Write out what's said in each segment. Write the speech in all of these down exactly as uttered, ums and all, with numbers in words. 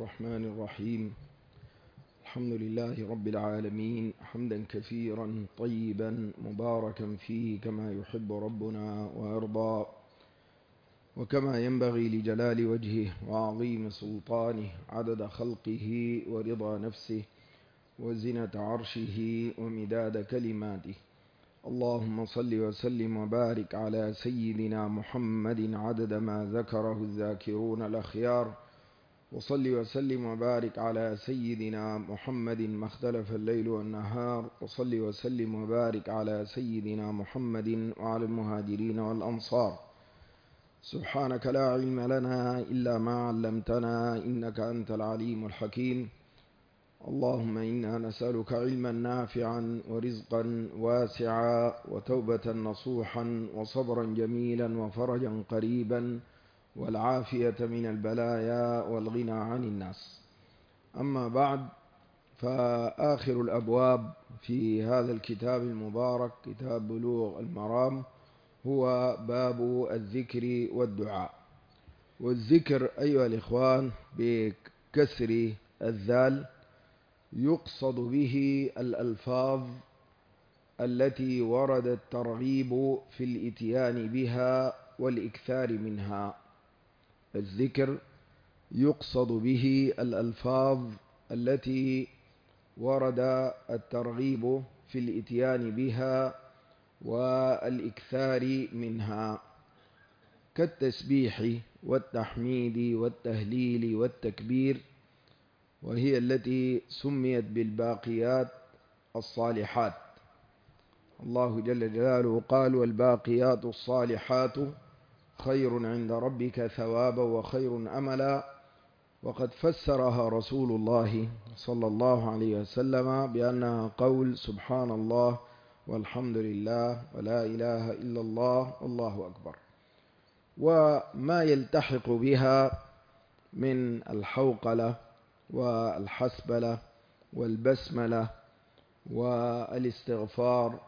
الرحمن الرحيم. الحمد لله رب العالمين، حمدا كثيرا طيبا مباركا فيه كما يحب ربنا ويرضى، وكما ينبغي لجلال وجهه وعظيم سلطانه، عدد خلقه ورضا نفسه وزنة عرشه ومداد كلماته. اللهم صل وسلم وبارك على سيدنا محمد عدد ما ذكره الذاكرون الأخيار، وصل وسلم وبارك على سيدنا محمد ما اختلف الليل والنهار، وصل وسلم وبارك على سيدنا محمد وعلى المهاجرين والأنصار. سبحانك لا علم لنا إلا ما علمتنا إنك أنت العليم الحكيم. اللهم إنا نسألك علما نافعا ورزقا واسعا وتوبة نصوحا وصبرا جميلا وفرجا قريبا والعافية من البلايا والغنى عن الناس. أما بعد، فآخر الأبواب في هذا الكتاب المبارك كتاب بلوغ المرام هو باب الذكر والدعاء. والذكر أيها الإخوان بكسر الذال يقصد به الألفاظ التي ورد الترغيب في الإتيان بها والإكثار منها. الذكر يقصد به الألفاظ التي ورد الترغيب في الإتيان بها والإكثار منها، كالتسبيح والتحميد والتهليل والتكبير، وهي التي سميت بالباقيات الصالحات. الله جل جلاله قال: والباقيات الصالحات خير عند ربك ثوابا وخير أملا. وقد فسرها رسول الله صلى الله عليه وسلم بأنها قول سبحان الله والحمد لله ولا إله إلا الله والله أكبر، وما يلتحق بها من الحوقلة والحسبلة والبسملة والاستغفار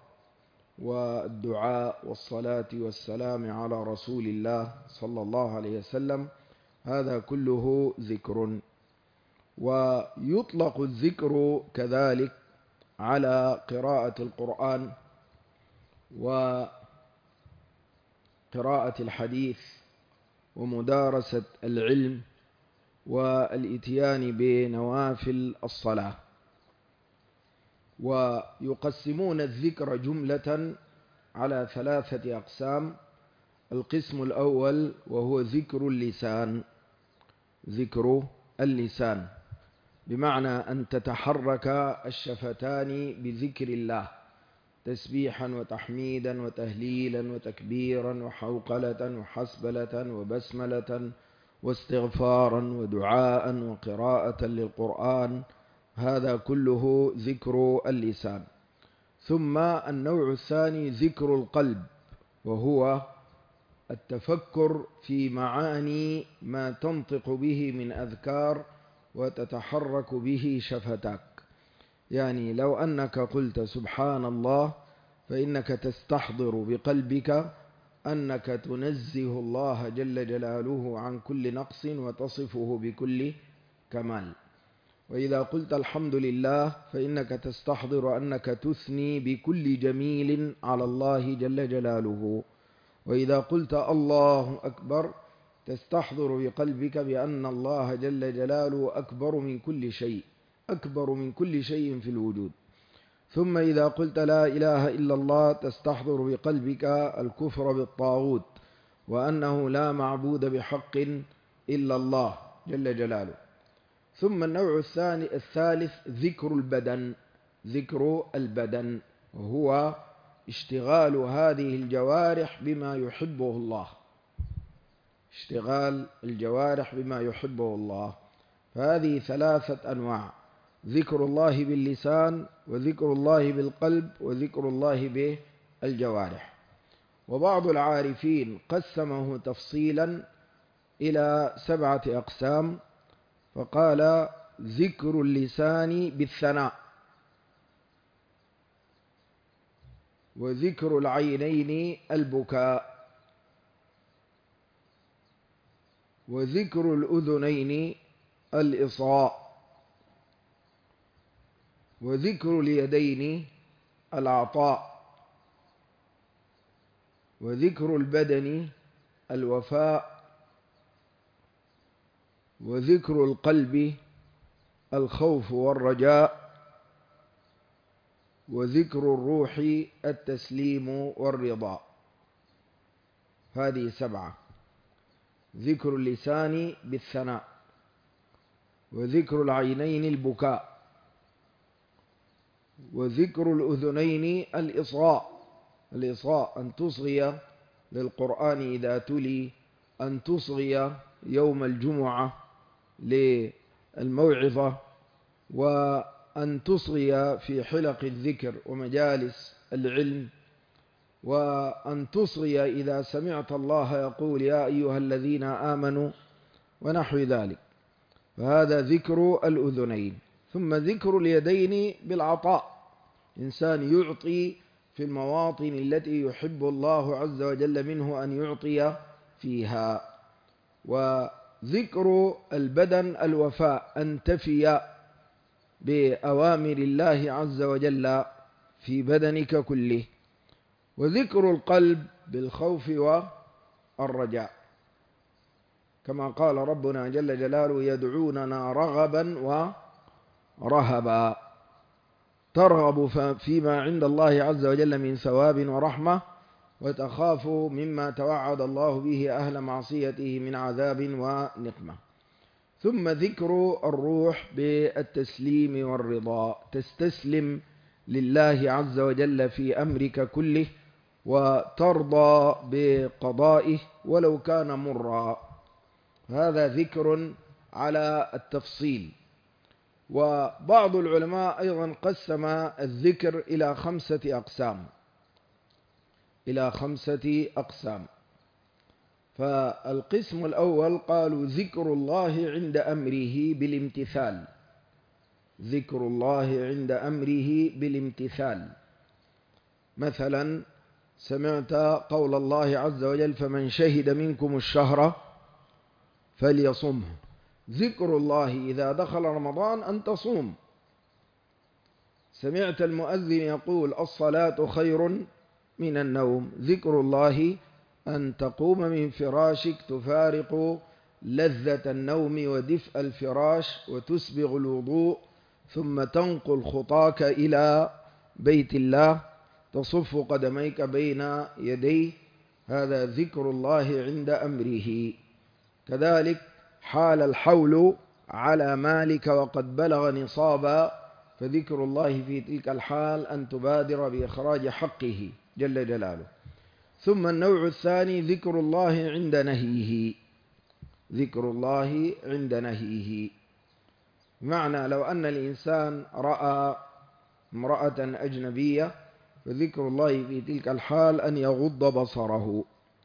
والدعاء والصلاة والسلام على رسول الله صلى الله عليه وسلم. هذا كله ذكر. ويطلق الذكر كذلك على قراءة القرآن وقراءة الحديث ومدارسة العلم والإتيان بنوافل الصلاة. ويقسمون الذكر جملة على ثلاثة أقسام. القسم الأول وهو ذكر اللسان، ذكر اللسان بمعنى أن تتحرك الشفتان بذكر الله، تسبيحا وتحميدا وتهليلا وتكبيرا وحوقلة وحسبلة وبسملة واستغفارا ودعاء وقراءة للقرآن. هذا كله ذكر اللسان. ثم النوع الثاني ذكر القلب، وهو التفكر في معاني ما تنطق به من أذكار وتتحرك به شفتاك. يعني لو أنك قلت سبحان الله فإنك تستحضر بقلبك أنك تنزه الله جل جلاله عن كل نقص وتصفه بكل كمال. وإذا قلت الحمد لله فإنك تستحضر أنك تثني بكل جميل على الله جل جلاله. وإذا قلت الله أكبر تستحضر بقلبك بأن الله جل جلاله أكبر من كل شيء، أكبر من كل شيء في الوجود. ثم إذا قلت لا إله إلا الله تستحضر بقلبك الكفر بالطاغوت وأنه لا معبود بحق إلا الله جل جلاله. ثم النوع الثاني الثالث ذكر البدن، ذكر البدن وهو اشتغال هذه الجوارح بما يحبه الله، اشتغال الجوارح بما يحبه الله. فهذه ثلاثة أنواع: ذكر الله باللسان، وذكر الله بالقلب، وذكر الله بالجوارح. وبعض العارفين قسمه تفصيلا إلى سبعة أقسام، فقال: ذكر اللسان بالثناء، وذكر العينين البكاء، وذكر الأذنين الإصغاء. وذكر اليدين العطاء. وذكر البدن الوفاء. وذكر القلب الخوف والرجاء. وذكر الروح التسليم والرضا. هذه سبعة. ذكر اللسان بالثناء. وذكر العينين البكاء. وذكر الأذنين الإصغاء. الإصغاء أن تصغي للقرآن إذا تلي، أن تصغي يوم الجمعة للموعظة، وأن تصغي في حلق الذكر ومجالس العلم، وأن تصغي إذا سمعت الله يقول يا أيها الذين آمنوا ونحو ذلك. فهذا ذكر الأذنين. ثم ذكر اليدين بالعطاء. إنسان يعطي في المواطن التي يحب الله عز وجل منه أن يعطي فيها. وذكر البدن الوفاء، أن تفي بأوامر الله عز وجل في بدنك كله. وذكر القلب بالخوف والرجاء، كما قال ربنا جل جلاله يدعوننا رغبا ورهبا. ترغب فيما عند الله عز وجل من ثواب ورحمة، وتخاف مما توعد الله به أهل معصيته من عذاب ونقمة. ثم ذكر الروح بالتسليم والرضا، تستسلم لله عز وجل في أمرك كله، وترضى بقضائه ولو كان مرا. هذا ذكر على التفصيل. وبعض العلماء أيضا قسم الذكر إلى خمسة أقسام إلى خمسة أقسام. فالقسم الأول قالوا ذكر الله عند أمره بالامتثال. ذكر الله عند أمره بالامتثال. مثلا سمعت قول الله عز وجل فمن شهد منكم الشهر فليصمه. ذكر الله إذا دخل رمضان أن تصوم. سمعت المؤذن يقول الصلاة خير من النوم. ذكر الله أن تقوم من فراشك تفارق لذة النوم ودفء الفراش وتسبغ الوضوء، ثم تنقل خطاك إلى بيت الله، تصف قدميك بين يديه. هذا ذكر الله عند أمره. كذلك حال الحول على مالك وقد بلغ نصابا، فذكر الله في تلك الحال أن تبادر بإخراج حقه جل جلاله. ثم النوع الثاني ذكر الله عند نهيه. ذكر الله عند نهيه، معنى لو أن الإنسان رأى امرأة أجنبية فذكر الله في تلك الحال أن يغض بصره.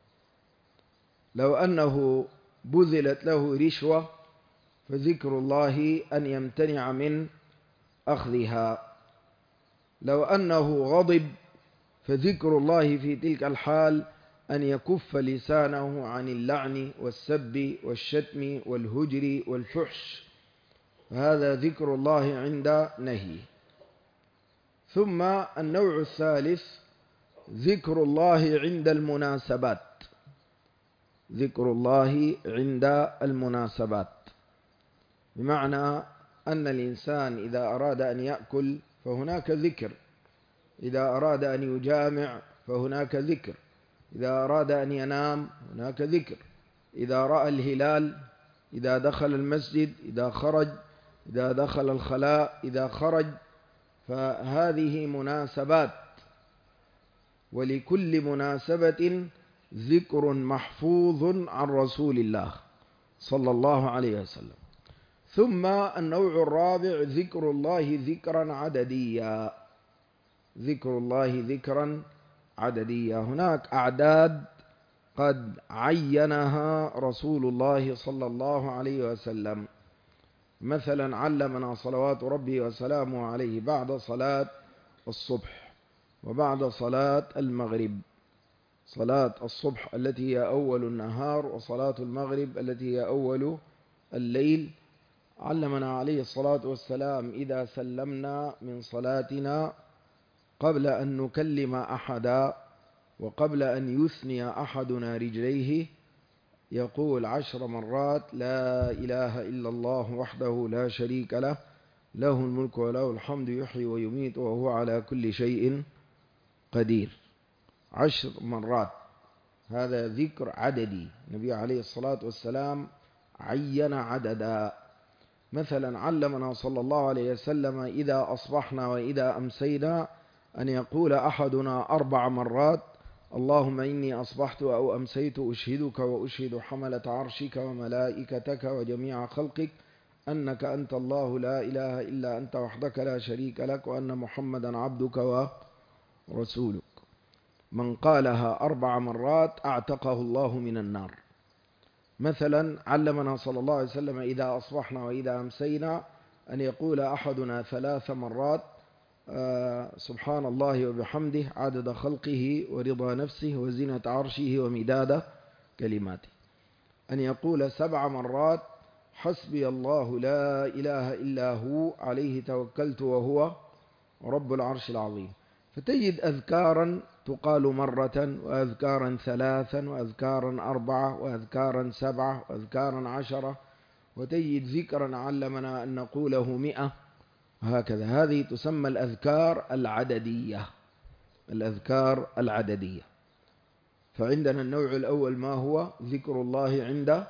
لو أنه بذلت له رشوة فذكر الله أن يمتنع من أخذها. لو أنه غضب فذكر الله في تلك الحال أن يكف لسانه عن اللعن والسب والشتم والهجر والفحش. هذا ذكر الله عند نهي. ثم النوع الثالث ذكر الله عند المناسبات. ذكر الله عند المناسبات، بمعنى أن الإنسان إذا أراد أن يأكل فهناك ذكر، إذا أراد أن يجامع فهناك ذكر، إذا أراد أن ينام هناك ذكر، إذا رأى الهلال، إذا دخل المسجد، إذا خرج، إذا دخل الخلاء، إذا خرج. فهذه مناسبات، ولكل مناسبة ذكر محفوظ عن رسول الله صلى الله عليه وسلم. ثم النوع الرابع ذكر الله ذكرا عدديا. ذكر الله ذكرا عدديا، هناك أعداد قد عينها رسول الله صلى الله عليه وسلم. مثلا علمنا صلوات ربي وسلامه عليه بعد صلاة الصبح وبعد صلاة المغرب، صلاة الصبح التي هي أول النهار وصلاة المغرب التي هي أول الليل، علمنا عليه الصلاة والسلام إذا سلمنا من صلاتنا قبل أن نكلم أحدا وقبل أن يثني أحدنا رجليه يقول عشر مرات لا إله إلا الله وحده لا شريك له له الملك وله الحمد يحيي ويميت وهو على كل شيء قدير. عشر مرات، هذا ذكر عددي. النبي عليه الصلاة والسلام عين عددا. مثلا علمنا صلى الله عليه وسلم إذا أصبحنا وإذا أمسينا أن يقول أحدنا أربع مرات اللهم إني أصبحت أو أمسيت أشهدك وأشهد حملة عرشك وملائكتك وجميع خلقك أنك أنت الله لا إله إلا أنت وحدك لا شريك لك وأن محمدا عبدك ورسولك. من قالها أربع مرات أعتقه الله من النار. مثلا علمنا صلى الله عليه وسلم إذا أصبحنا وإذا أمسينا أن يقول أحدنا ثلاث مرات آه سبحان الله وبحمده عدد خلقه ورضا نفسه وزنة عرشه ومداد كلماته. أن يقول سبع مرات حسبي الله لا إله إلا هو عليه توكلت وهو رب العرش العظيم. فتجد أذكارا تقال مرة وأذكارا ثلاثا وأذكارا أربعة وأذكارا سبعة وأذكارا عشرة، وتجد ذكرا علمنا أن نقوله مئة، هكذا. هذه تسمى الأذكار العددية. الأذكار العددية. فعندنا النوع الأول ما هو ذكر الله عند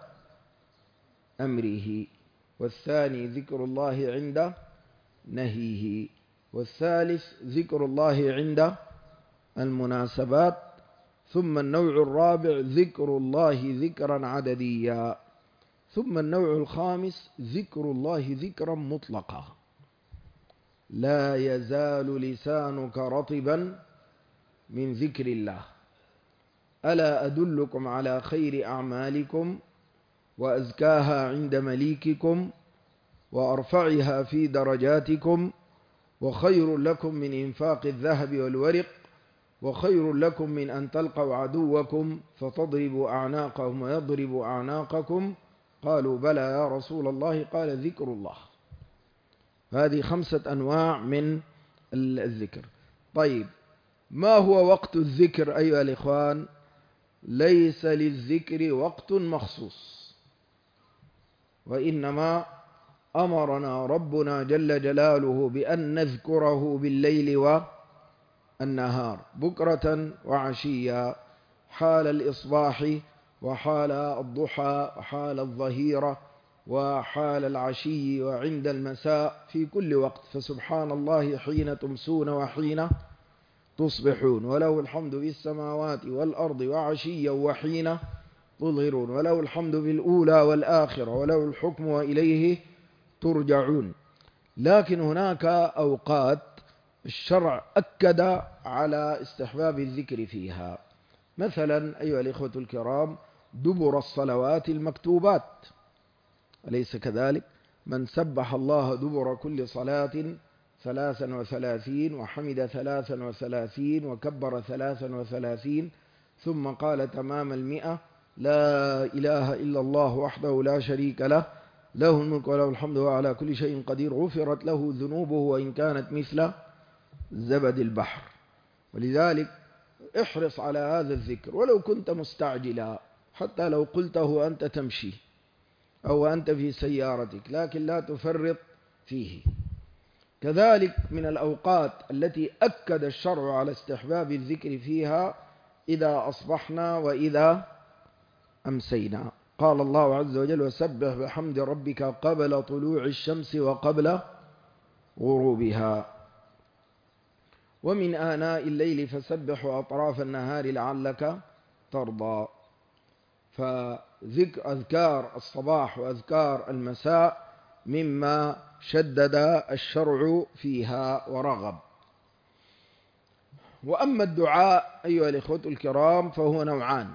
أمره، والثاني ذكر الله عند نهيه، والثالث ذكر الله عند المناسبات، ثم النوع الرابع ذكر الله ذكرا عدديا، ثم النوع الخامس ذكر الله ذكرا مطلقا. لا يزال لسانك رطبا من ذكر الله. ألا أدلكم على خير أعمالكم وأزكاها عند مليككم وأرفعها في درجاتكم وخير لكم من إنفاق الذهب والورق وخير لكم من أن تلقوا عدوكم فتضربوا أعناقهم ويضربوا أعناقكم. قالوا بلى يا رسول الله. قال ذكر الله. هذه خمسة أنواع من الذكر. طيب، ما هو وقت الذكر أيها الإخوان؟ ليس للذكر وقت مخصوص، وإنما أمرنا ربنا جل جلاله بأن نذكره بالليل والنهار بكرة وعشيا، حال الإصباح وحال الضحى وحال الظهيرة وحال العشي وعند المساء، في كل وقت. فسبحان الله حين تمسون وحين تصبحون، وله الحمد في السماوات والأرض وعشيا وحين تظهرون، وله الحمد في الأولى والآخرة، وله الحكم وإليه ترجعون. لكن هناك أوقات الشرع أكد على استحباب الذكر فيها. مثلا أيها الإخوة الكرام، دبر الصلوات المكتوبات، أليس كذلك؟ من سبح الله دبر كل صلاة ثلاثا وثلاثين وحمد ثلاثا وثلاثين وكبر ثلاثا وثلاثين ثم قال تمام المئة لا إله إلا الله وحده لا شريك له له الملك وله الحمد وعلى كل شيء قدير، غفرت له ذنوبه وإن كانت مثل زبد البحر. ولذلك احرص على هذا الذكر ولو كنت مستعجلا، حتى لو قلته وأنت تمشي أو أنت في سيارتك، لكن لا تفرط فيه. كذلك من الأوقات التي أكد الشرع على استحباب الذكر فيها إذا أصبحنا وإذا أمسينا. قال الله عز وجل وسبح بحمد ربك قبل طلوع الشمس وقبل غروبها ومن آناء الليل فسبح وأطراف النهار لعلك ترضى. فذكر أذكار الصباح وأذكار المساء مما شدد الشرع فيها ورغب. وأما الدعاء أيها الإخوة الكرام فهو نوعان: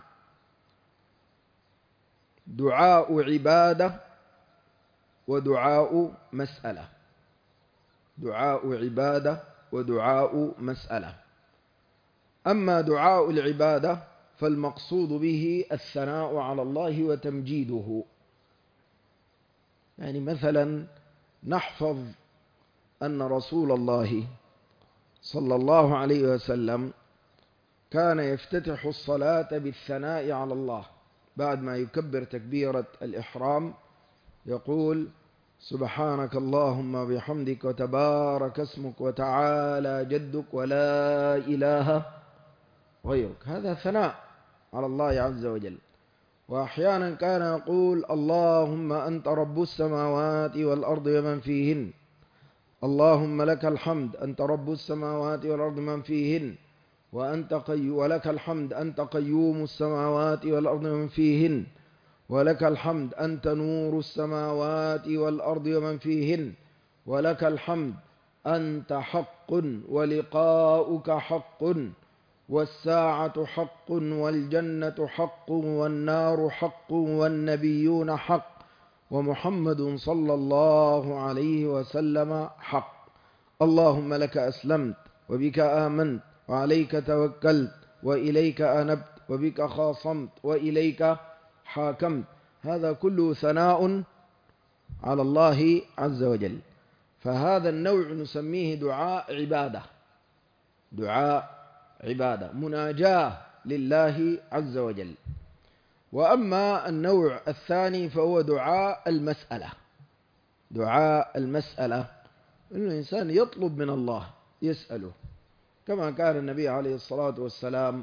دعاء عبادة ودعاء مسألة. دعاء عبادة ودعاء مسألة. أما دعاء العبادة فالمقصود به الثناء على الله وتمجيده، يعني مثلا نحفظ أن رسول الله صلى الله عليه وسلم كان يفتتح الصلاة بالثناء على الله بعد ما يكبر تكبيرة الإحرام، يقول: سبحانك اللهم بحمدك وتبارك اسمك وتعالى جدك ولا إله غيرك. هذا ثناء على الله عز وجل. وأحيانا كان يقول: اللهم أنت رب السماوات والأرض ومن فيهن، اللهم لك الحمد أنت رب السماوات والأرض ومن فيهن، وأنت قي ولك الحمد أنت قيوم السماوات والأرض ومن فيهن، ولك الحمد أنت نور السماوات والأرض ومن فيهن، ولك الحمد أنت حق ولقاؤك حق، والساعة حق والجنة حق والنار حق والنبيون حق ومحمد صلى الله عليه وسلم حق. اللهم لك أسلمت وبك آمنت وعليك توكلت وإليك أنبت وبك خاصمت وإليك حاكمت. هذا كله ثناء على الله عز وجل. فهذا النوع نسميه دعاء عبادة، دعاء عبادة، مناجاة لله عز وجل. وأما النوع الثاني فهو دعاء المسألة. دعاء المسألة أن الإنسان يطلب من الله، يسأله، كما كان النبي عليه الصلاة والسلام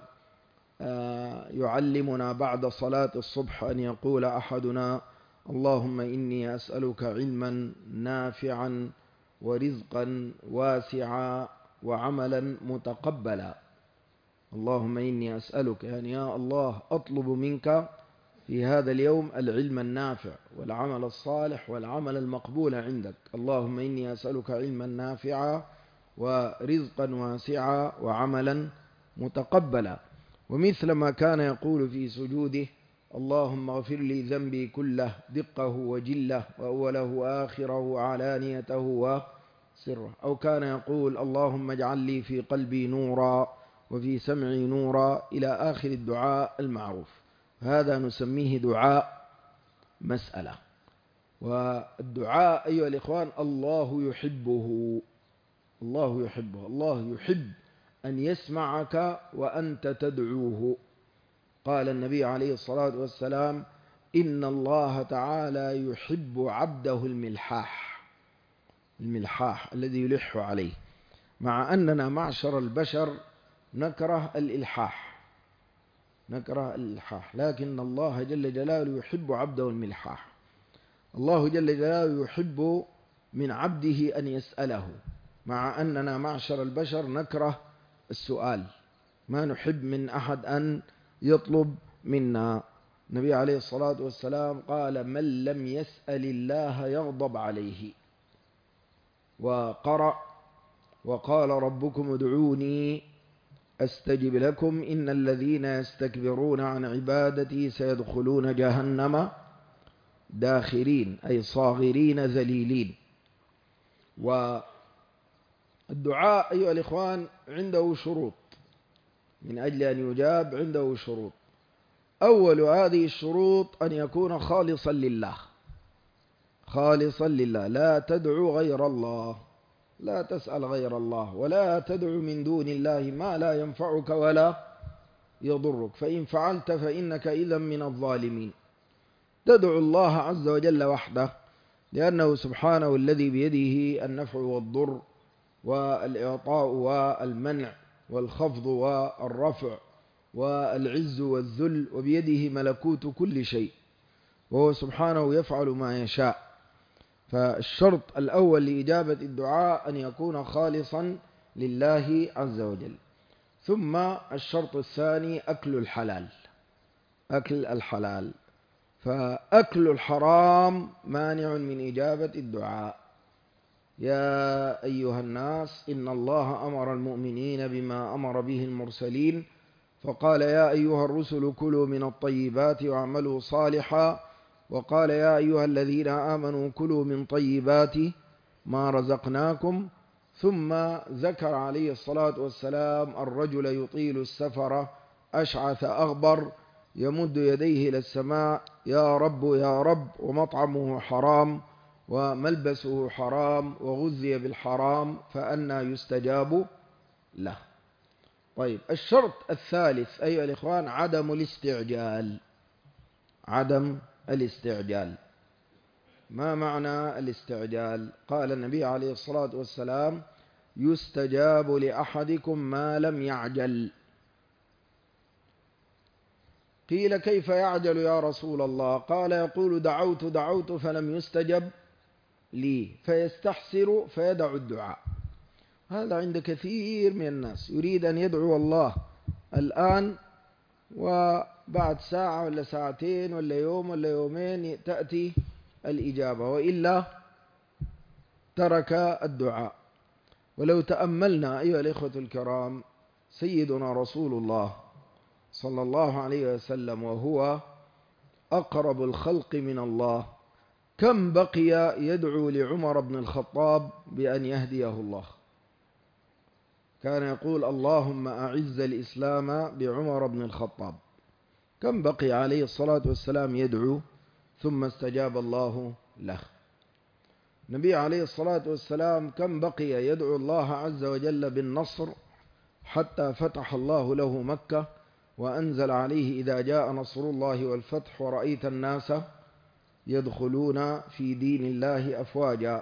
يعلمنا بعد صلاة الصبح أن يقول أحدنا: اللهم إني أسألك علما نافعا ورزقا واسعا وعملا متقبلا. اللهم إني أسألك، يعني يا الله أطلب منك في هذا اليوم العلم النافع والعمل الصالح والعمل المقبول عندك. اللهم إني أسألك علما نافعا ورزقا واسعا وعملا متقبلا. ومثل ما كان يقول في سجوده: اللهم اغفر لي ذنبي كله دقه وجله وأوله وآخره وعلانيته وسره. أو كان يقول: اللهم اجعل لي في قلبي نورا وفي سمعي نورا، إلى آخر الدعاء المعروف. هذا نسميه دعاء مسألة. والدعاء أيها الإخوان الله يحبه، الله يحبه، الله يحب أن يسمعك وأنت تدعوه. قال النبي عليه الصلاة والسلام: إن الله تعالى يحب عبده الملحاح، الملحاح الذي يلح عليه، مع أننا معشر البشر نكره الإلحاح، نكره الإلحاح، لكن الله جل جلاله يحب عبده الملحاح. الله جل جلاله يحب من عبده أن يسأله، مع أننا معشر البشر نكره السؤال، ما نحب من أحد أن يطلب منا. النبي عليه الصلاة والسلام قال: من لم يسأل الله يغضب عليه. وقرأ: وقال ربكم ادعوني أستجب لكم إن الذين يستكبرون عن عبادتي سيدخلون جهنم داخرين، أي صاغرين ذليلين. والدعاء أيها الإخوان عنده شروط، من أجل أن يجاب عنده شروط. أول هذه الشروط أن يكون خالصا لله، خالصا لله، لا تدعو غير الله، لا تسأل غير الله، ولا تدعو من دون الله ما لا ينفعك ولا يضرك، فإن فعلت فإنك إذا من الظالمين. تدعو الله عز وجل وحده، لأنه سبحانه الذي بيده النفع والضر والإعطاء والمنع والخفض والرفع والعز والذل، وبيده ملكوت كل شيء، وهو سبحانه يفعل ما يشاء. فالشرط الأول لإجابة الدعاء أن يكون خالصا لله عز وجل. ثم الشرط الثاني أكل الحلال، أكل الحلال، فأكل الحرام مانع من إجابة الدعاء. يا أيها الناس إن الله أمر المؤمنين بما أمر به المرسلين، فقال: يا أيها الرسل كلوا من الطيبات واعملوا صالحا، وقال: يا أيها الذين آمنوا كلوا من طيبات ما رزقناكم. ثم ذكر عليه الصلاة والسلام الرجل يطيل السفر أشعث أغبر يمد يديه إلى السماء: يا رب يا رب، ومطعمه حرام وملبسه حرام وغذي بالحرام فأنى يستجاب له. طيب، الشرط الثالث أيها الإخوان عدم الاستعجال. عدم الاستعجال. ما معنى الاستعجال؟ قال النبي عليه الصلاة والسلام: يستجاب لأحدكم ما لم يعجل. قيل: كيف يعجل يا رسول الله؟ قال: يقول: دعوت دعوت فلم يستجب لي، فيستحسر فيدع الدعاء. هذا عند كثير من الناس، يريد أن يدعو الله الآن، وبعد ساعة ولا ساعتين ولا يوم ولا يومين تأتي الإجابة، وإلا ترك الدعاء. ولو تأملنا أيها الإخوة الكرام، سيدنا رسول الله صلى الله عليه وسلم وهو أقرب الخلق من الله، كم بقي يدعو لعمر بن الخطاب بأن يهديه الله؟ كان يقول: اللهم أعز الإسلام بعمر بن الخطاب. كم بقي عليه الصلاة والسلام يدعو ثم استجاب الله له؟ النبي عليه الصلاة والسلام كم بقي يدعو الله عز وجل بالنصر حتى فتح الله له مكة وأنزل عليه: إذا جاء نصر الله والفتح ورأيت الناس يدخلون في دين الله أفواجا.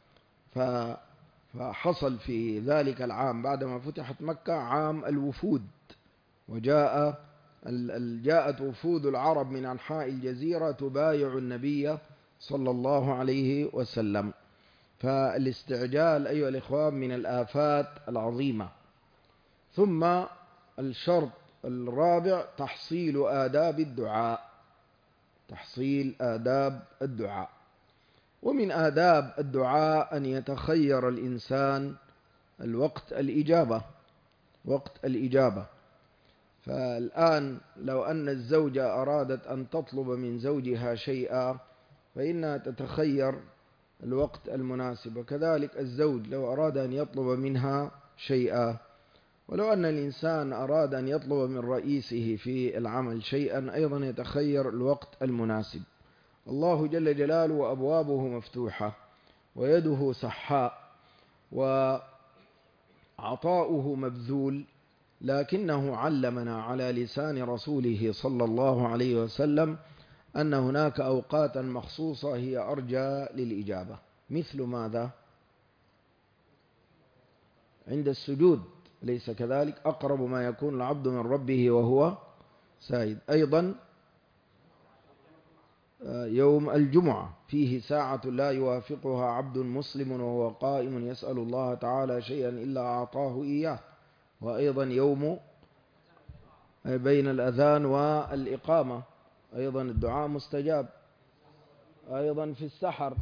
فحصل في ذلك العام بعدما فتحت مكة عام الوفود، وجاء جاءت وفود العرب من أنحاء الجزيرة تبايع النبي صلى الله عليه وسلم. فالاستعجال أيها الإخوان من الآفات العظيمة. ثم الشرط الرابع تحصيل آداب الدعاء. تحصيل آداب الدعاء. ومن آداب الدعاء أن يتخير الإنسان الوقت الإجابة، وقت الإجابة. فالآن لو أن الزوجة أرادت أن تطلب من زوجها شيئا فإنها تتخير الوقت المناسب، وكذلك الزوج لو أراد أن يطلب منها شيئا. ولو أن الإنسان أراد أن يطلب من رئيسه في العمل شيئا أيضا يتخير الوقت المناسب. الله جل جلاله وأبوابه مفتوحة ويده سحاء وعطاؤه مبذول، لكنه علمنا على لسان رسوله صلى الله عليه وسلم أن هناك أوقاتا مخصوصة هي أرجى للإجابة. مثل ماذا؟ عند السجود، ليس كذلك؟ أقرب ما يكون العبد من ربه وهو ساجد. أيضا يوم الجمعة فيه ساعة لا يوافقها عبد مسلم وهو قائم يسأل الله تعالى شيئا إلا أعطاه إياه. وأيضا يوم بين الأذان والإقامة أيضا الدعاء مستجاب. أيضا في السحر،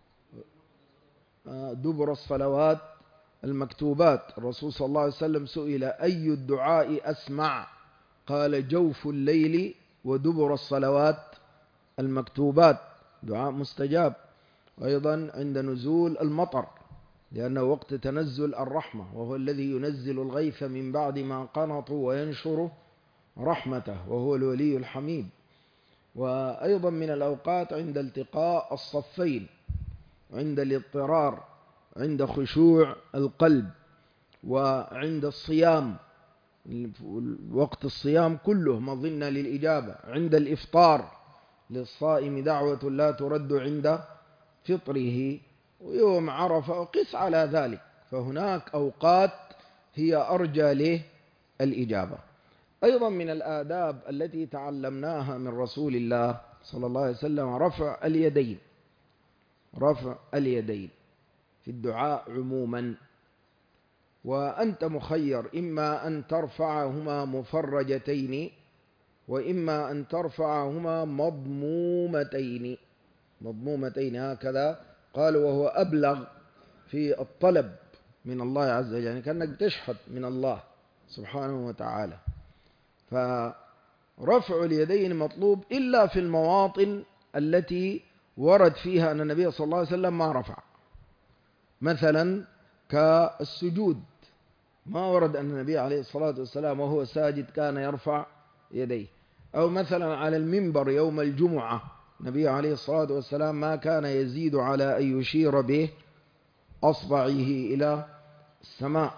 دبر الصلوات المكتوبات، الرسول صلى الله عليه وسلم سئل: أي الدعاء أسمع؟ قال: جوف الليل ودبر الصلوات المكتوبات، دعاء مستجاب. أيضا عند نزول المطر، لأنه وقت تنزل الرحمة، وهو الذي ينزل الغيث من بعد ما قنطوا وينشر رحمته، وهو الولي الحميد. وأيضا من الأوقات عند التقاء الصفين، عند الاضطرار، عند خشوع القلب، وعند الصيام، وقت الصيام كله مظنة للإجابة، عند الإفطار للصائم دعوة لا ترد عند فطره، ويوم عرفة، وقس على ذلك. فهناك أوقات هي أرجى للإجابة. أيضا من الآداب التي تعلمناها من رسول الله صلى الله عليه وسلم رفع اليدين. رفع اليدين في الدعاء عموما. وأنت مخير، إما أن ترفعهما مفرجتين وإما أن ترفعهما مضمومتين. مضمومتين هكذا قالوا، وهو أبلغ في الطلب من الله عز وجل، يعني كأنك تشحت من الله سبحانه وتعالى. فرفع اليدين مطلوب إلا في المواطن التي ورد فيها أن النبي صلى الله عليه وسلم ما رفع، مثلا كالسجود، ما ورد أن النبي عليه الصلاة والسلام وهو ساجد كان يرفع يديه. أو مثلا على المنبر يوم الجمعة النبي عليه الصلاة والسلام ما كان يزيد على أن يشير به أصبعه إلى السماء.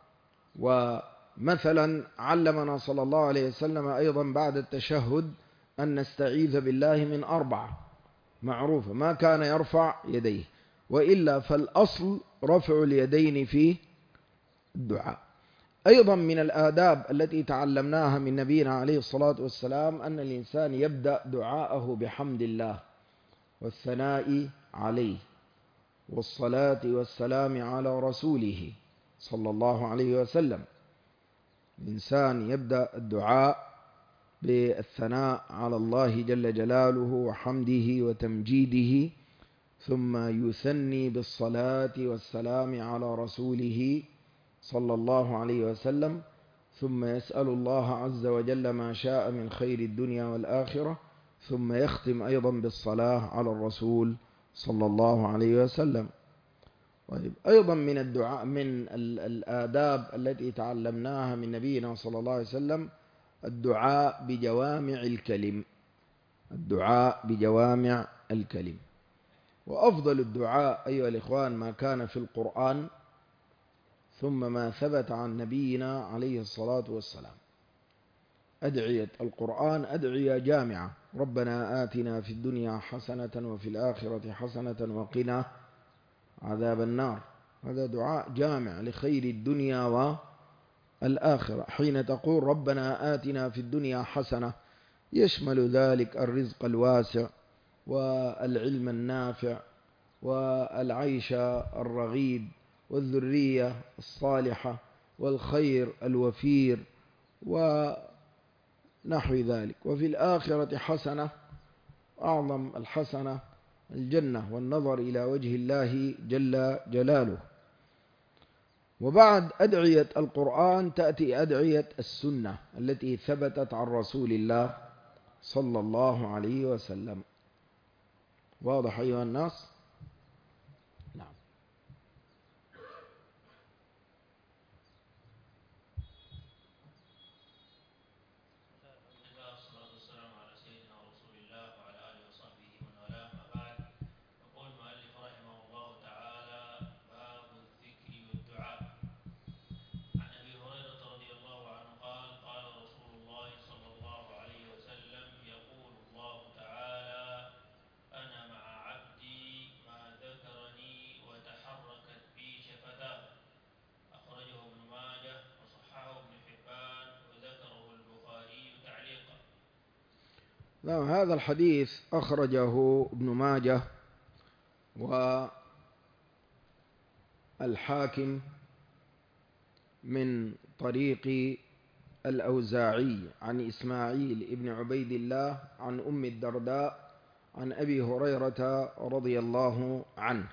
ومثلا علمنا صلى الله عليه وسلم أيضا بعد التشهد أن نستعيذ بالله من أربعة معروفة، ما كان يرفع يديه، وإلا فالأصل رفع اليدين في الدعاء. أيضا من الآداب التي تعلمناها من نبينا عليه الصلاة والسلام أن الإنسان يبدأ دعاءه بحمد الله والثناء عليه والصلاة والسلام على رسوله صلى الله عليه وسلم. الإنسان يبدأ الدعاء بالثناء على الله جل جلاله وحمده وتمجيده، ثم يثني بالصلاة والسلام على رسوله صلى الله عليه وسلم، ثم يسأل الله عز وجل ما شاء من خير الدنيا والآخرة، ثم يختم أيضا بالصلاة على الرسول صلى الله عليه وسلم. طيب، أيضا من الدعاء من الآداب التي تعلمناها من نبينا صلى الله عليه وسلم الدعاء بجوامع الكلم، الدعاء بجوامع الكلم. وأفضل الدعاء أيها الإخوان ما كان في القرآن ثم ما ثبت عن نبينا عليه الصلاة والسلام. أدعية القرآن أدعية جامعة: ربنا آتنا في الدنيا حسنة وفي الآخرة حسنة وقنا عذاب النار. هذا دعاء جامع لخير الدنيا والآخرة. حين تقول ربنا آتنا في الدنيا حسنة يشمل ذلك الرزق الواسع والعلم النافع والعيش الرغيد والذرية الصالحة والخير الوفير ونحو ذلك. وفي الآخرة حسنة، أعظم الحسنة الجنة والنظر إلى وجه الله جل جلاله. وبعد أدعية القرآن تأتي أدعية السنة التي ثبتت عن رسول الله صلى الله عليه وسلم. واضح أيها الناس؟ نعم. نعم، هذا الحديث أخرجه ابن ماجه والحاكم من طريق الأوزاعي عن إسماعيل ابن عبيد الله عن أم الدرداء عن أبي هريرة رضي الله عنه.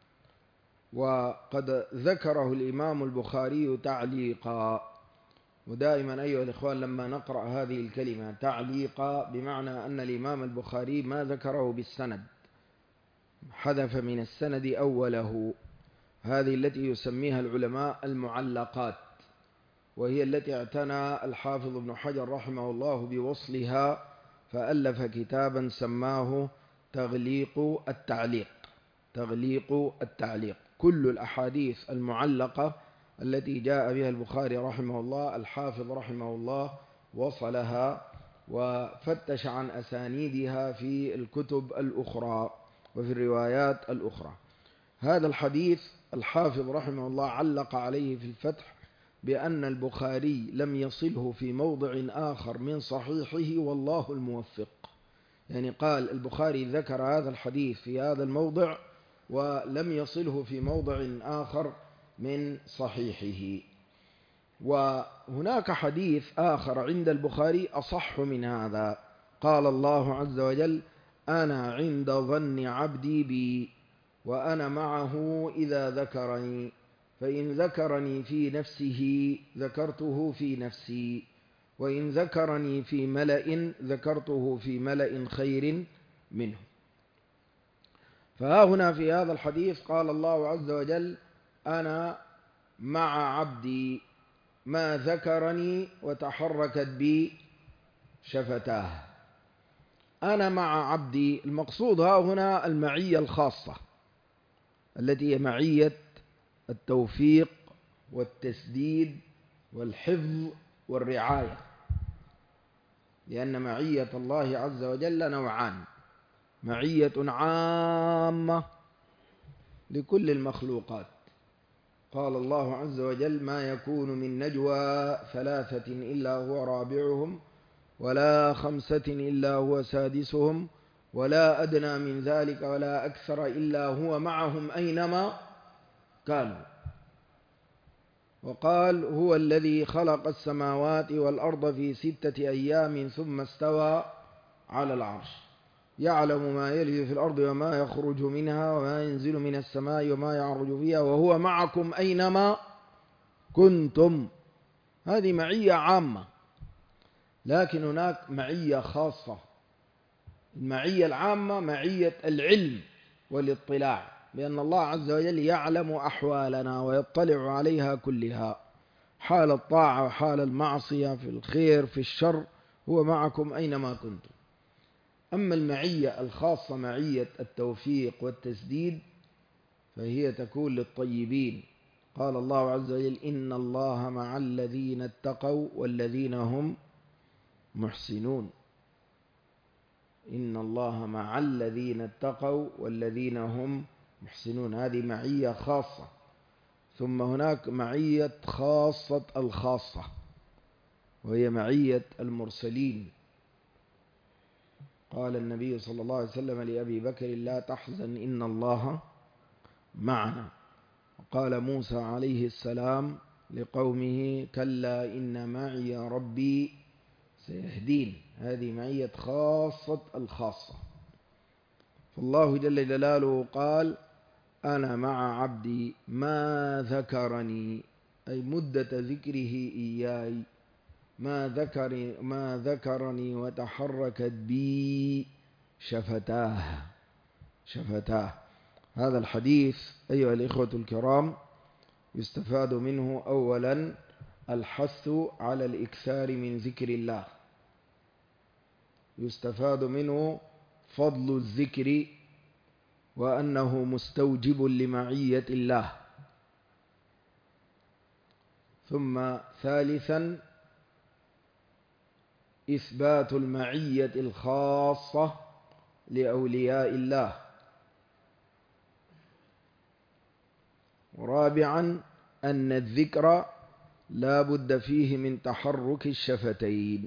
وقد ذكره الإمام البخاري تعليقا. ودائما أيها الإخوان لما نقرأ هذه الكلمة تعليقا بمعنى أن الإمام البخاري ما ذكره بالسند، حذف من السند أوله. هذه التي يسميها العلماء المعلقات، وهي التي اعتنى الحافظ ابن حجر رحمه الله بوصلها فألف كتابا سماه تغليق التعليق. تغليق التعليق كل الأحاديث المعلقة التي جاء بها البخاري رحمه الله الحافظ رحمه الله وصلها وفتش عن أسانيدها في الكتب الأخرى وفي الروايات الأخرى. هذا الحديث الحافظ رحمه الله علق عليه في الفتح بأن البخاري لم يصله في موضع آخر من صحيحه والله الموفق. يعني قال البخاري ذكر هذا الحديث في هذا الموضع ولم يصله في موضع آخر من صحيحه. وهناك حديث آخر عند البخاري أصح من هذا. قال الله عز وجل: أنا عند ظن عبدي بي وأنا معه إذا ذكرني، فإن ذكرني في نفسه ذكرته في نفسي، وإن ذكرني في ملأ ذكرته في ملأ خير منه. فها هنا في هذا الحديث قال الله عز وجل: أنا مع عبدي ما ذكرني وتحركت بي شفتاه. أنا مع عبدي، المقصود ها هنا المعية الخاصة التي هي معية التوفيق والتسديد والحفظ والرعاية، لأن معية الله عز وجل نوعان: معية عامة لكل المخلوقات، قال الله عز وجل: ما يكون من نجوى ثلاثة إلا هو رابعهم ولا خمسة إلا هو سادسهم ولا أدنى من ذلك ولا أكثر إلا هو معهم أينما كانوا. وقال: هو الذي خلق السماوات والأرض في ستة أيام ثم استوى على العرش، يعلم ما يلج في الأرض وما يخرج منها وما ينزل من السماء وما يعرج فيها وهو معكم أينما كنتم. هذه معية عامة، لكن هناك معية خاصة. المعية العامة معية العلم والاطلاع، بأن الله عز وجل يعلم أحوالنا ويطلع عليها كلها، حال الطاعة وحال المعصية، في الخير في الشر، هو معكم أينما كنتم. أما المعية الخاصة معية التوفيق والتسديد فهي تكون للطيبين. قال الله عز وجل: إن الله مع الذين اتقوا والذين هم محسنون. إن الله مع الذين اتقوا والذين هم محسنون، هذه معية خاصة. ثم هناك معية خاصة الخاصة، وهي معية المرسلين. قال النبي صلى الله عليه وسلم لأبي بكر: لا تحزن إن الله معنا. وقال موسى عليه السلام لقومه: كلا إن معي ربي سيهدين. هذه معية خاصة الخاصة. فالله جل جلاله قال: أنا مع عبدي ما ذكرني، أي مدة ذكره إياي، ما ذكرني, ما ذكرني وتحركت بي شفتاه شفتاه. هذا الحديث أيها الإخوة الكرام يستفاد منه أولا الحث على الإكثار من ذكر الله، يستفاد منه فضل الذكر وأنه مستوجب لمعية الله. ثم ثالثا إثبات المعية الخاصة لأولياء الله. ورابعا أن الذكر لا بد فيه من تحرك الشفتين.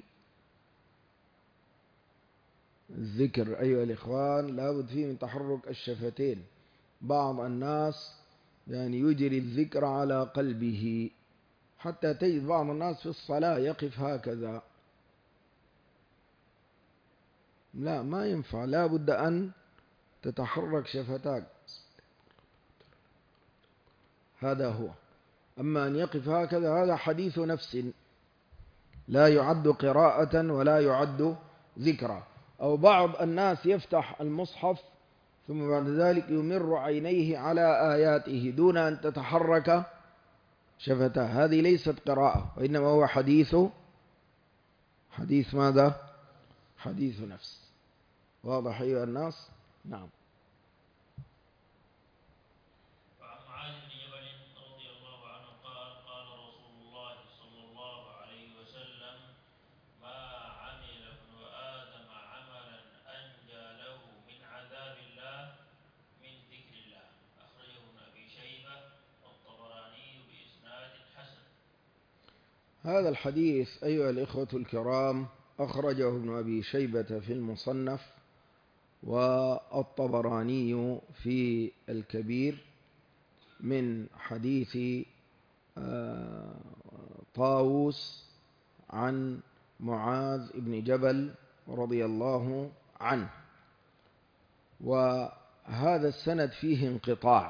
الذكر أيها الإخوان لا بد فيه من تحرك الشفتين. بعض الناس يعني يجري الذكر على قلبه، حتى تجد بعض الناس في الصلاة يقف هكذا. لا، ما ينفع، لا بد أن تتحرك شفتاك، هذا هو. أما أن يقف هكذا هذا حديث نفس، لا يعد قراءة ولا يعد ذكرا. أو بعض الناس يفتح المصحف ثم بعد ذلك يمر عينيه على آياته دون أن تتحرك شفتاه، هذه ليست قراءة، وإنما هو حديث حديث ماذا؟ حديث نفس. واضح أيها الناس؟ نعم. وعن معاذ بن جبل رضي الله عنه قال: قال رسول الله صلى الله عليه وسلم: ما عمل ابن آدم عملا أنجى له من عذاب الله من ذكر الله. أخرجه ابن أبي شيبة والطبراني بإسناد حسن. هذا الحديث أيها الإخوة الكرام أخرجه ابن أبي شيبة في المصنف والطبراني في الكبير من حديث طاووس عن معاذ بن جبل رضي الله عنه. وهذا السند فيه انقطاع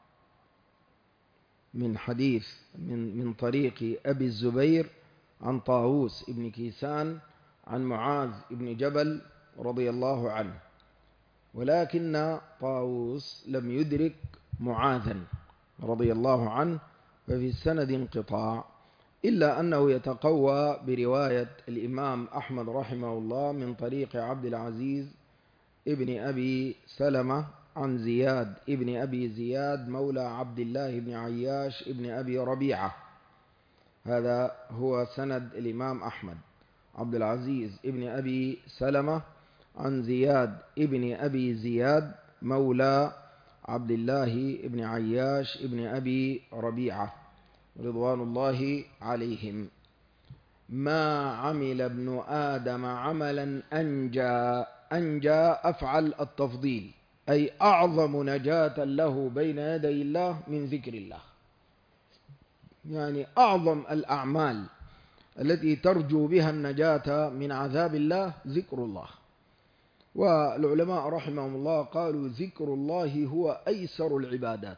من حديث من من طريق أبي الزبير عن طاووس بن كيسان عن معاذ بن جبل رضي الله عنه، ولكن طاووس لم يدرك معاذا رضي الله عنه، ففي السند انقطاع. إلا أنه يتقوى برواية الإمام أحمد رحمه الله من طريق عبد العزيز ابن أبي سلمة عن زياد ابن أبي زياد مولى عبد الله بن عياش ابن أبي ربيعة. هذا هو سند الإمام أحمد، عبد العزيز ابن أبي سلمة عن زياد ابن أبي زياد مولى عبد الله بن عياش ابن أبي ربيعة رضوان الله عليهم. ما عمل ابن آدم عملا أنجى، أنجى أفعل التفضيل، أي أعظم نجاة له بين يدي الله من ذكر الله. يعني أعظم الأعمال التي ترجو بها النجاة من عذاب الله ذكر الله. والعلماء رحمهم الله قالوا ذكر الله هو أيسر العبادات،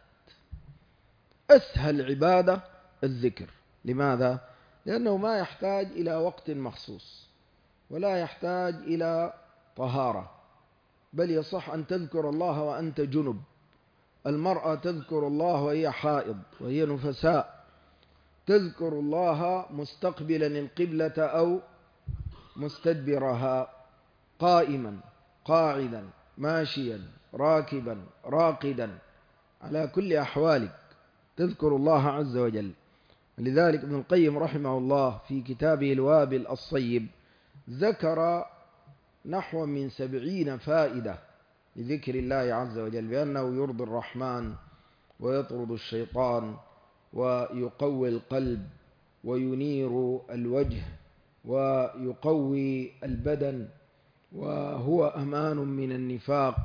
أسهل عبادة الذكر. لماذا؟ لأنه ما يحتاج إلى وقت مخصوص، ولا يحتاج إلى طهارة، بل يصح أن تذكر الله وأنت جنب. المرأة تذكر الله وهي حائض وهي نفساء، تذكر الله مستقبلا القبلة أو مستدبرها، قائما قاعدا ماشيا راكبا راقدا، على كل أحوالك تذكر الله عز وجل. لذلك ابن القيم رحمه الله في كتابه الوابل الصيب ذكر نحو من سبعين فائدة لذكر الله عز وجل، بأنه يرضي الرحمن ويطرد الشيطان ويقوي القلب وينير الوجه ويقوي البدن، وهو أمان من النفاق،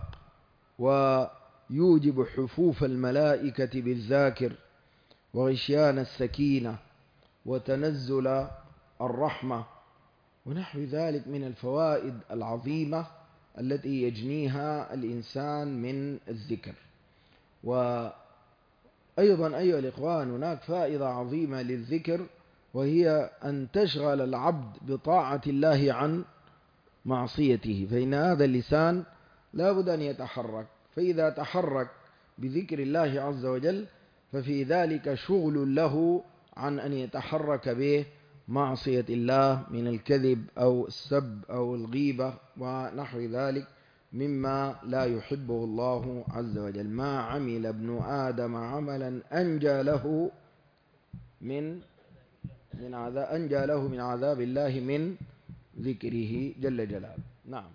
ويوجب حفوف الملائكة بالذاكر، وغشيان السكينة، وتنزل الرحمة، ونحو ذلك من الفوائد العظيمة التي يجنيها الإنسان من الذكر. وأيضا أيها الإخوان هناك فائدة عظيمة للذكر، وهي أن تشغل العبد بطاعة الله عن معصيته، فإن هذا اللسان لا بد أن يتحرك، فإذا تحرك بذكر الله عز وجل ففي ذلك شغل له عن أن يتحرك به معصية الله من الكذب أو السب أو الغيبة ونحو ذلك مما لا يحبه الله عز وجل. ما عمل ابن آدم عملا أنجى له من من عذاب أنجى له من عذاب الله من ذكره جل جلاله. نعم.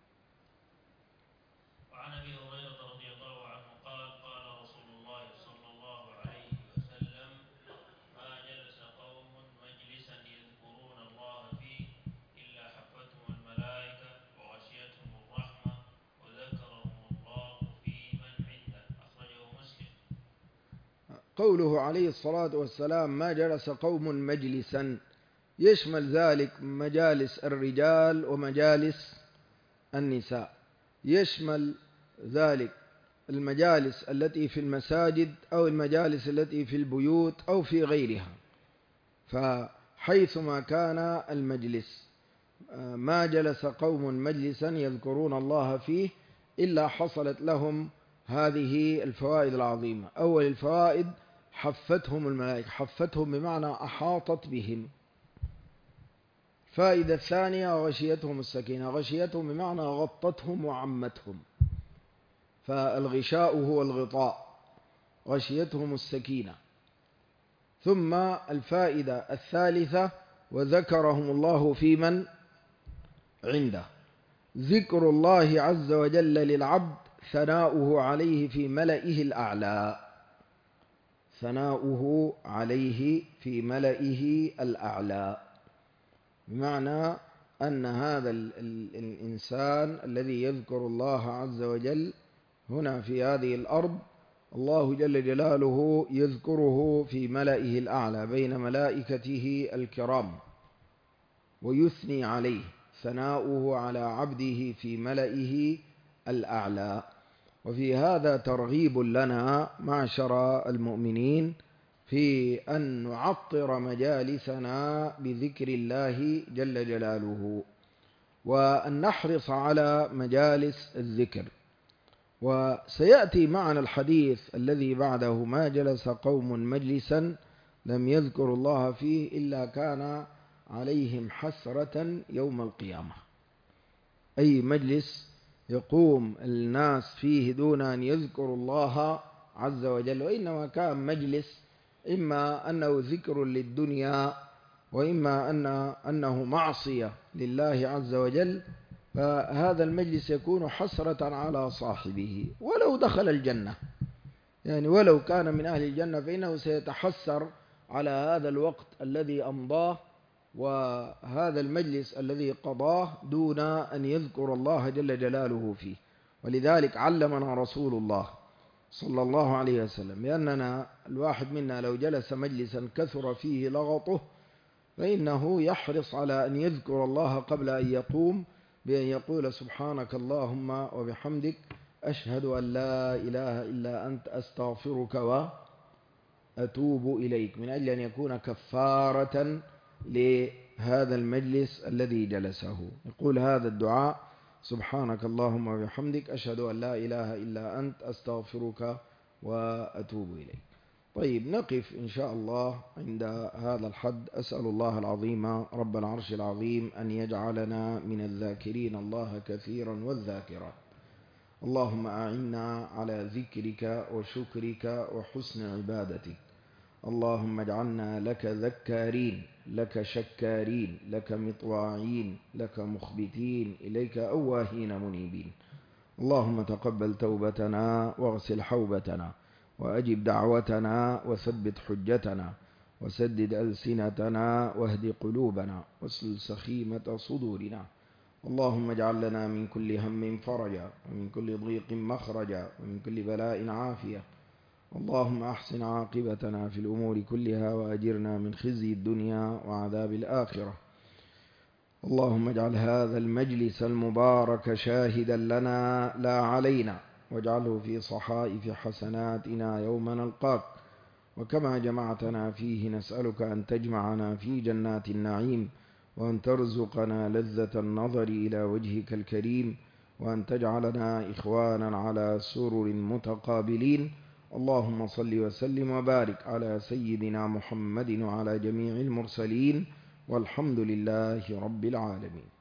وعن أبي هريرة رضي الله عنه قال قال رسول الله صلى الله عليه وسلم ما جلس قوم مجلسا يذكرون الله فيه إلا حفتهم الملائكة وغشيتهم الرحمة وذكرهم الله في من عنده. أخرجه مسلم. قوله عليه الصلاة والسلام ما جلس قوم مجلسا يشمل ذلك مجالس الرجال ومجالس النساء، يشمل ذلك المجالس التي في المساجد أو المجالس التي في البيوت أو في غيرها. فحيثما كان المجلس ما جلس قوم مجلسا يذكرون الله فيه إلا حصلت لهم هذه الفوائد العظيمة. أول الفوائد حفتهم الملائكة، حفتهم بمعنى أحاطت بهم. فائدة الثانية غشيتهم السكينة، غشيتهم بمعنى غطتهم وعمتهم، فالغشاء هو الغطاء، غشيتهم السكينة. ثم الفائدة الثالثة وذكرهم الله في من عنده، ذكر الله عز وجل للعبد ثناؤه عليه في ملئه الأعلى، ثناؤه عليه في ملئه الأعلى، بمعنى أن هذا الإنسان الذي يذكر الله عز وجل هنا في هذه الأرض الله جل جلاله يذكره في ملئه الأعلى بين ملائكته الكرام ويثني عليه، ثناؤه على عبده في ملئه الأعلى. وفي هذا ترغيب لنا معشر المؤمنين في أن نعطر مجالسنا بذكر الله جل جلاله، وأن نحرص على مجالس الذكر. وسيأتي معنا الحديث الذي بعده ما جلس قوم مجلسا لم يذكروا الله فيه إلا كان عليهم حسرة يوم القيامة. أي مجلس يقوم الناس فيه دون أن يذكروا الله عز وجل، وإنما كان مجلس إما أنه ذكر للدنيا وإما أن أنه معصية لله عز وجل، فهذا المجلس يكون حسرة على صاحبه ولو دخل الجنة. يعني ولو كان من أهل الجنة فإنه سيتحسر على هذا الوقت الذي أمضاه وهذا المجلس الذي قضاه دون أن يذكر الله جل جلاله فيه. ولذلك علمنا رسول الله صلى الله عليه وسلم لأننا الواحد منا لو جلس مجلسا كثر فيه لغطه فإنه يحرص على أن يذكر الله قبل أن يقوم بأن يقول سبحانك اللهم وبحمدك أشهد أن لا إله إلا أنت أستغفرك وأتوب إليك، من أجل أن يكون كفارة لهذا المجلس الذي جلسه. يقول هذا الدعاء سبحانك اللهم وبحمدك أشهد أن لا إله إلا أنت أستغفرك وأتوب إليك. طيب، نقف إن شاء الله عند هذا الحد. أسأل الله العظيم رب العرش العظيم أن يجعلنا من الذاكرين الله كثيرا والذاكرات. اللهم أعنا على ذكرك وشكرك وحسن عبادتك. اللهم اجعلنا لك ذكارين، لك شكارين، لك مطواعين، لك مخبتين، إليك أواهين منيبين. اللهم تقبل توبتنا واغسل حوبتنا وأجب دعوتنا وثبت حجتنا وسدد ألسنتنا واهد قلوبنا واسلل سخيمة صدورنا. اللهم اجعل لنا من كل هم فرجا ومن كل ضيق مخرجا ومن كل بلاء عافية. اللهم أحسن عاقبتنا في الأمور كلها وأجرنا من خزي الدنيا وعذاب الآخرة. اللهم اجعل هذا المجلس المبارك شاهدا لنا لا علينا، واجعله في صحائف حسناتنا يوم نلقاك. وكما جمعتنا فيه نسألك أن تجمعنا في جنات النعيم، وأن ترزقنا لذة النظر إلى وجهك الكريم، وأن تجعلنا إخوانا على سرر متقابلين. اللهم صل وسلم وبارك على سيدنا محمد وعلى جميع المرسلين، والحمد لله رب العالمين.